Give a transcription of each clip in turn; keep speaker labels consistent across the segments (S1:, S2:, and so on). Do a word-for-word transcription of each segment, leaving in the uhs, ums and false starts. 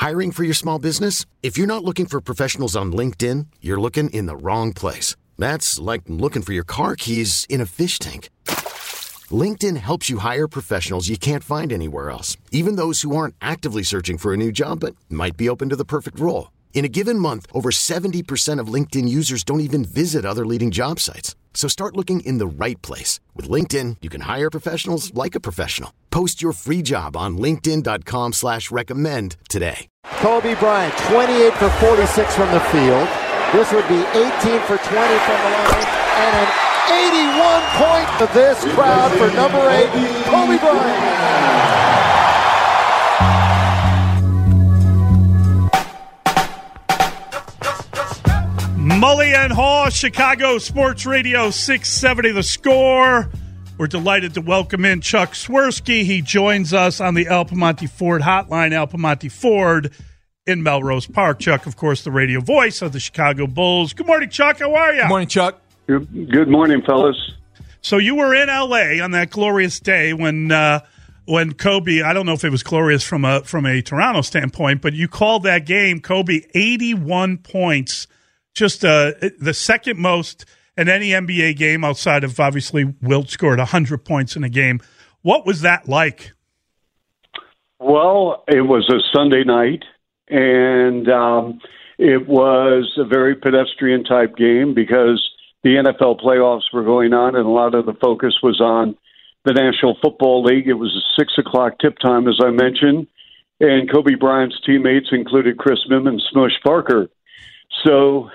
S1: Hiring for your small business? If you're not looking for professionals on LinkedIn, you're looking in the wrong place. That's like looking for your car keys in a fish tank. LinkedIn helps you hire professionals you can't find anywhere else, even those who aren't actively searching for a new job but might be open to the perfect role. In a given month, over seventy percent of LinkedIn users don't even visit other leading job sites. So start looking in the right place. With LinkedIn, you can hire professionals like a professional. Post your free job on linkedin.com slash recommend today.
S2: Kobe Bryant, twenty-eight for forty-six from the field. This would be eighteen for twenty from the line. And an eighty-one point to this crowd for number eight, Kobe Bryant.
S3: Mully and Haw, Chicago Sports Radio six seventy The Score. We're delighted to welcome in Chuck Swirsky. He joins us on the Al Piemonte Ford hotline, Al Piemonte Ford in Melrose Park. Chuck, of course, the radio voice of the Chicago Bulls. Good morning, Chuck. How are you?
S4: Good morning, Chuck.
S5: Good, good morning, fellas.
S3: So you were in L A on that glorious day when uh, when Kobe, I don't know if it was glorious from a, from a Toronto standpoint, but you called that game, Kobe, eighty-one points. Just uh, the second most in any N B A game outside of, obviously, Wilt scored one hundred points in a game. What was that like?
S5: Well, it was a Sunday night, and um, it was a very pedestrian-type game because the N F L playoffs were going on, and a lot of the focus was on the National Football League. It was a six o'clock tip time, as I mentioned, and Kobe Bryant's teammates included Chris Mim and Smush Parker. So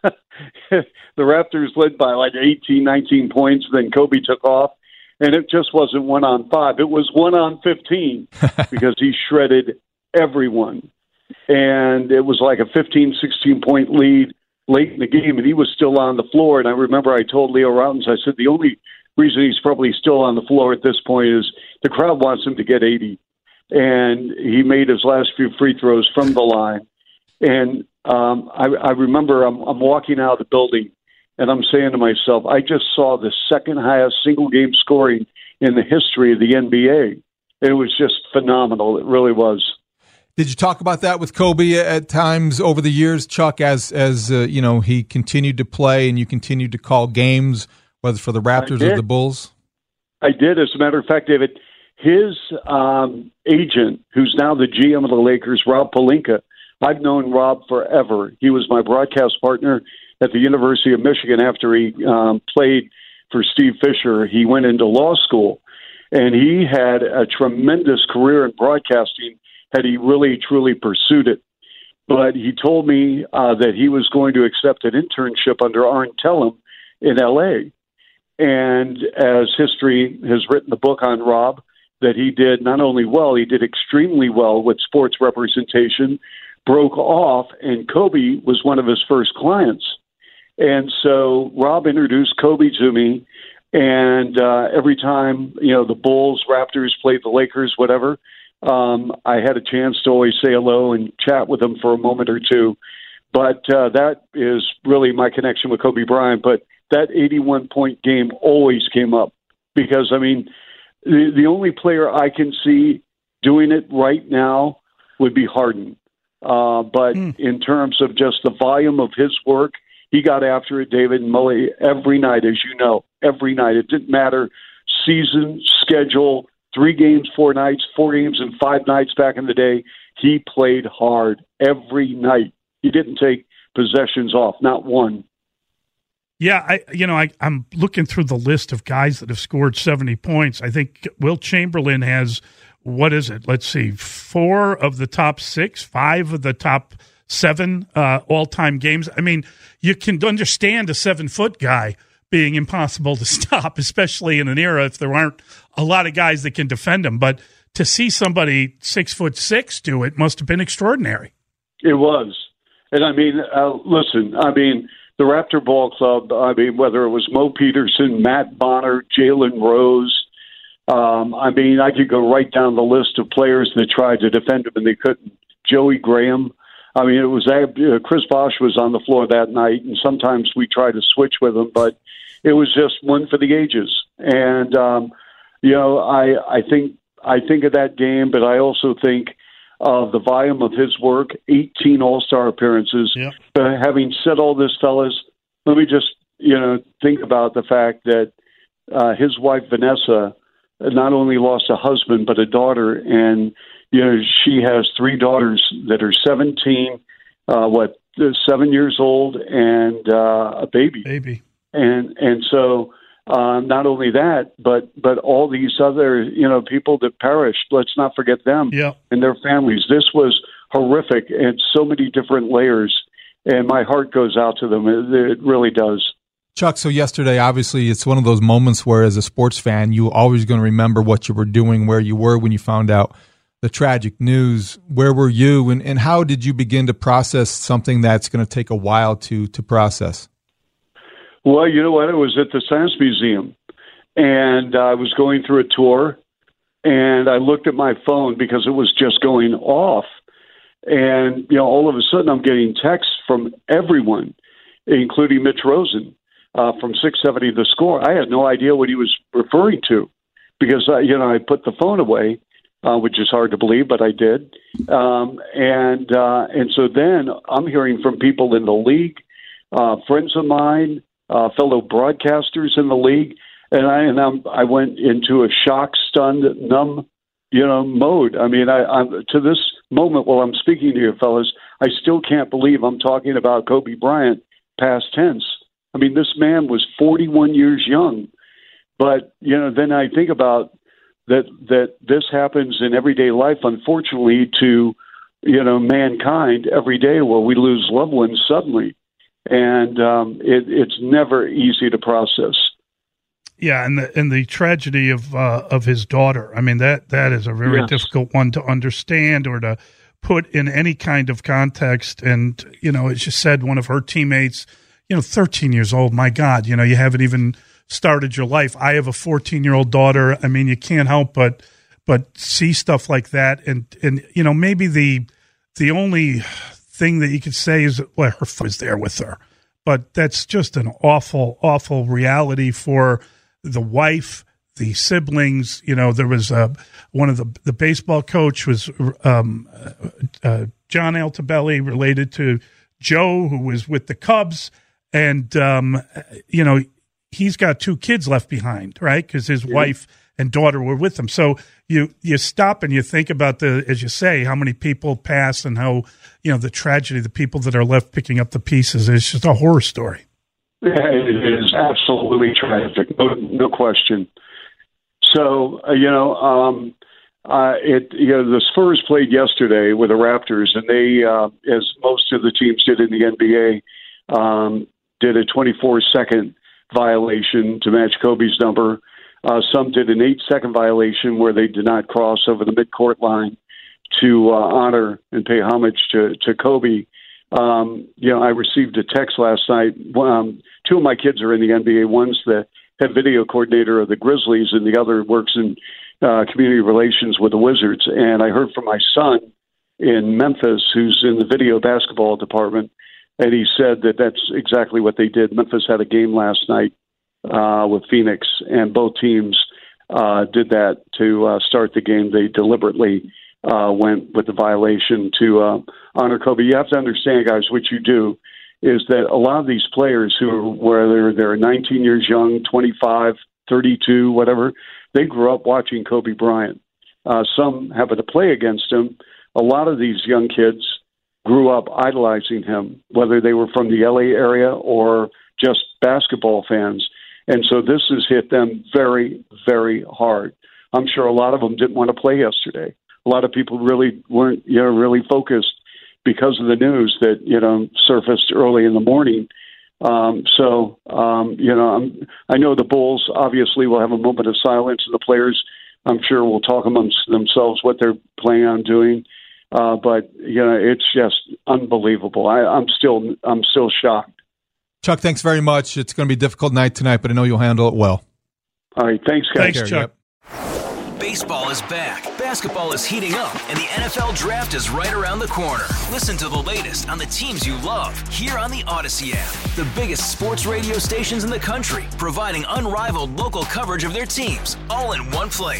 S5: the Raptors led by like eighteen, nineteen points. Then Kobe took off, and it just wasn't one on five. It was one on fifteen because he shredded everyone. And it was like a fifteen, sixteen point lead late in the game, and he was still on the floor. And I remember I told Leo Routins, I said, the only reason he's probably still on the floor at this point is the crowd wants him to get eighty. And he made his last few free throws from the line. And um, I, I remember I'm, I'm walking out of the building, and I'm saying to myself, I just saw the second highest single-game scoring in the history of the N B A. It was just phenomenal. It really was.
S4: Did you talk about that with Kobe at times over the years, Chuck, as, as uh, you know, he continued to play and you continued to call games, whether for the Raptors or the Bulls?
S5: I did. As a matter of fact, David, his um, agent, who's now the G M of the Lakers, Rob Pelinka, I've known Rob forever. He was my broadcast partner at the University of Michigan after he um, played for Steve Fisher. He went into law school, and he had a tremendous career in broadcasting had he really, truly pursued it. But he told me uh, that he was going to accept an internship under Arn Tellem in L A. And as history has written the book on Rob, that he did not only well, he did extremely well with sports representation, broke off, and Kobe was one of his first clients. And so Rob introduced Kobe to me, and uh, every time, you know, the Bulls, Raptors played the Lakers, whatever, um, I had a chance to always say hello and chat with him for a moment or two. But uh, that is really my connection with Kobe Bryant. But that eighty-one point game always came up because, I mean, the, the only player I can see doing it right now would be Harden. Uh, but mm. in terms of just the volume of his work, he got after it, David and Mully, every night, as you know, every night. It didn't matter season, schedule, three games, four nights, four games and five nights back in the day. He played hard every night. He didn't take possessions off, not one.
S3: Yeah, I you know, I, I'm looking through the list of guys that have scored seventy points. I think Wilt Chamberlain has, what is it? Let's see, four of the top six, five of the top seven uh, all-time games. I mean, you can understand a seven-foot guy being impossible to stop, especially in an era if there aren't a lot of guys that can defend him. But to see somebody six foot six do it must have been extraordinary.
S5: It was. And, I mean, uh, listen, I mean, the Raptor Ball Club, I mean, whether it was Mo Peterson, Matt Bonner, Jalen Rose, um, I mean, I could go right down the list of players that tried to defend him and they couldn't. Joey Graham. I mean, it was uh, Chris Bosh was on the floor that night, and sometimes we tried to switch with him, but it was just one for the ages. And um, you know, I I think I think of that game, but I also think of the volume of his work, eighteen All-Star appearances.
S3: Yep.
S5: Uh, having said all this, fellas, let me just, you know, think about the fact that uh, his wife, Vanessa, not only lost a husband, but a daughter. And, you know, she has three daughters that are seventeen, uh, what, seven years old, and uh, a baby.
S3: Baby.
S5: And, and so uh, not only that, but, but all these other, you know, people that perished, let's not forget them
S3: yeah.
S5: and their families. This was horrific and so many different layers. And my heart goes out to them. It, it really does.
S4: Chuck, so yesterday, obviously, it's one of those moments where, as a sports fan, you're always going to remember what you were doing, where you were when you found out the tragic news. Where were you, and, and how did you begin to process something that's going to take a while to to process?
S5: Well, you know what? I was at the Science Museum, and I was going through a tour, and I looked at my phone because it was just going off. And, you know, all of a sudden I'm getting texts from everyone, including Mitch Rosen. Uh, from six seventy The Score. I had no idea what he was referring to because, uh, you know, I put the phone away, uh, which is hard to believe, but I did. Um, and uh, and so then I'm hearing from people in the league, uh, friends of mine, uh, fellow broadcasters in the league, and I and I'm, I went into a shock, stunned, numb, you know, mode. I mean, I, I'm to this moment while I'm speaking to you, fellas, I still can't believe I'm talking about Kobe Bryant past tense. I mean, this man was forty-one years young, but, you know, then I think about that, that this happens in everyday life, unfortunately, to, you know, mankind every day where we lose loved ones suddenly. And um, it, it's never easy to process.
S3: Yeah, and the and the tragedy of uh, of his daughter. I mean, that that is a very
S5: Yes.
S3: difficult one to understand or to put in any kind of context. And, you know, as you said, one of her teammates, you know, thirteen years old, my God, you know, you haven't even started your life. I have a fourteen-year-old daughter. I mean, you can't help but but see stuff like that. And, and you know, maybe the the only thing that you could say is, well, her father was there with her. But that's just an awful, awful reality for the wife, the siblings. You know, there was uh, one of the, the baseball coach was um, uh, John Altobelli, related to Joe, who was with the Cubs. And, um, you know, he's got two kids left behind, right? Because his yeah. wife and daughter were with him. So you you stop and you think about the, as you say, how many people pass and how, you know, the tragedy, the people that are left picking up the pieces. It's just a horror story.
S5: Yeah, it is absolutely tragic, no, no question. So, uh, you know, um, uh, it you know the Spurs played yesterday with the Raptors, and they, uh, as most of the teams did in the N B A, um, did a twenty-four second violation to match Kobe's number. Uh, some did an eight second violation where they did not cross over the midcourt line to uh, honor and pay homage to, to Kobe. Um, you know, I received a text last night. Um, two of my kids are in the N B A. One's the head video coordinator of the Grizzlies, and the other works in uh, community relations with the Wizards. And I heard from my son in Memphis, who's in the video basketball department, and he said that that's exactly what they did. Memphis had a game last night uh, with Phoenix, and both teams uh, did that to uh, start the game. They deliberately uh, went with the violation to uh, honor Kobe. You have to understand, guys, what you do is that a lot of these players who, whether they're nineteen years young, twenty-five, thirty-two, whatever, they grew up watching Kobe Bryant. Uh, some happen to play against him. A lot of these young kids grew up idolizing him, whether they were from the L A area or just basketball fans. And so this has hit them very, very hard. I'm sure a lot of them didn't want to play yesterday. A lot of people really weren't, you know, really focused because of the news that, you know, surfaced early in the morning. Um, so, um, you know, I'm, I know the Bulls obviously will have a moment of silence, and the players, I'm sure, will talk amongst themselves what they're planning on doing. Uh, but you know, it's just unbelievable. I, I'm still, I'm still shocked.
S4: Chuck, thanks very much. It's going to be a difficult night tonight, but I know you'll handle it well.
S5: All right, thanks, guys.
S3: Thanks, Chuck.
S6: Yep. Baseball is back. Basketball is heating up, and the N F L Draft is right around the corner. Listen to the latest on the teams you love here on the Odyssey app. The biggest sports radio stations in the country, providing unrivaled local coverage of their teams, all in one place.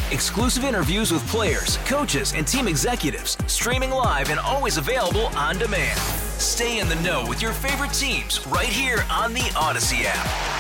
S6: Exclusive interviews with players, coaches, and team executives, streaming live and always available on demand. Stay in the know with your favorite teams right here on the Odyssey app.